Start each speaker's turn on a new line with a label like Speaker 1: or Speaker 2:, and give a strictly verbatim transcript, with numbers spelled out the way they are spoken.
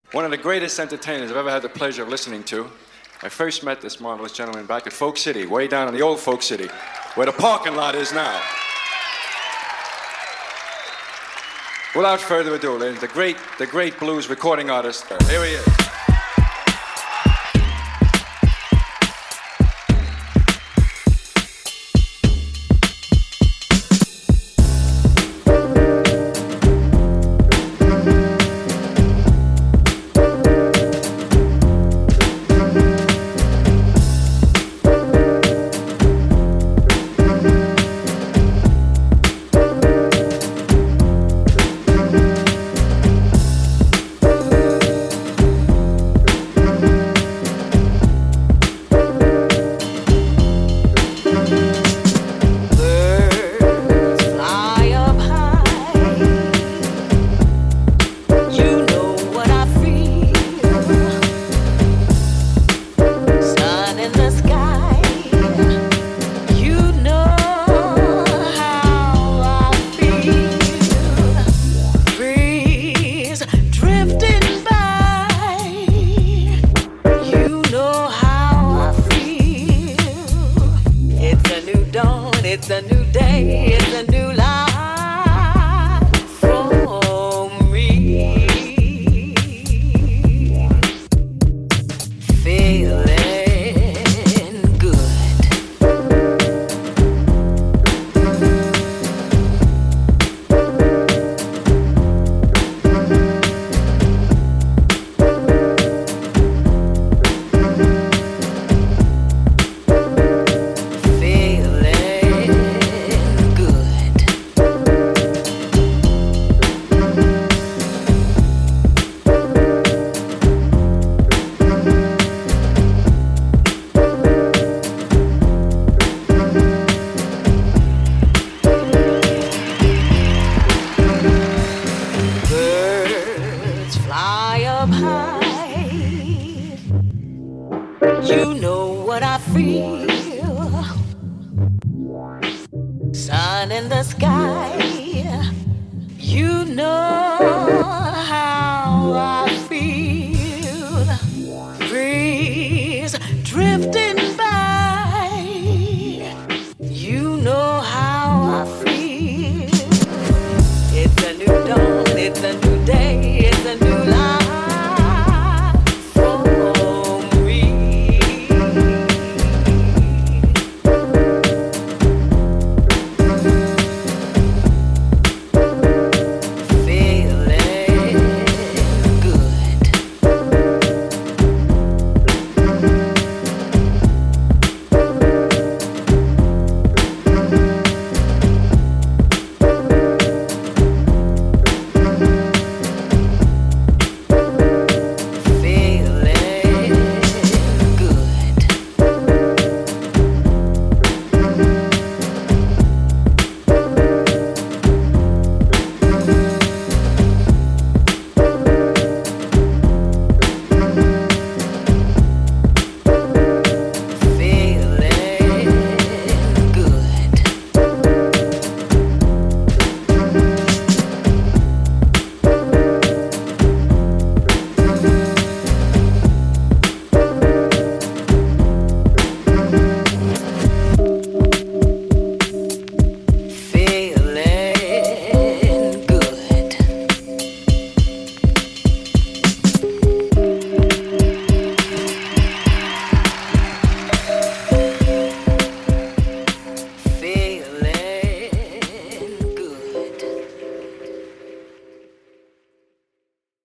Speaker 1: One of the greatest entertainers I've ever had the pleasure of listening to. I first met this marvelous gentleman back at Folk City, way down in the old Folk City, where the parking lot is now. Without further ado, ladies, the great, the great blues recording artist. Here he is.
Speaker 2: It's a new day, it's a new life for me. Feeling good. You know what I feel. Sun in the sky. You know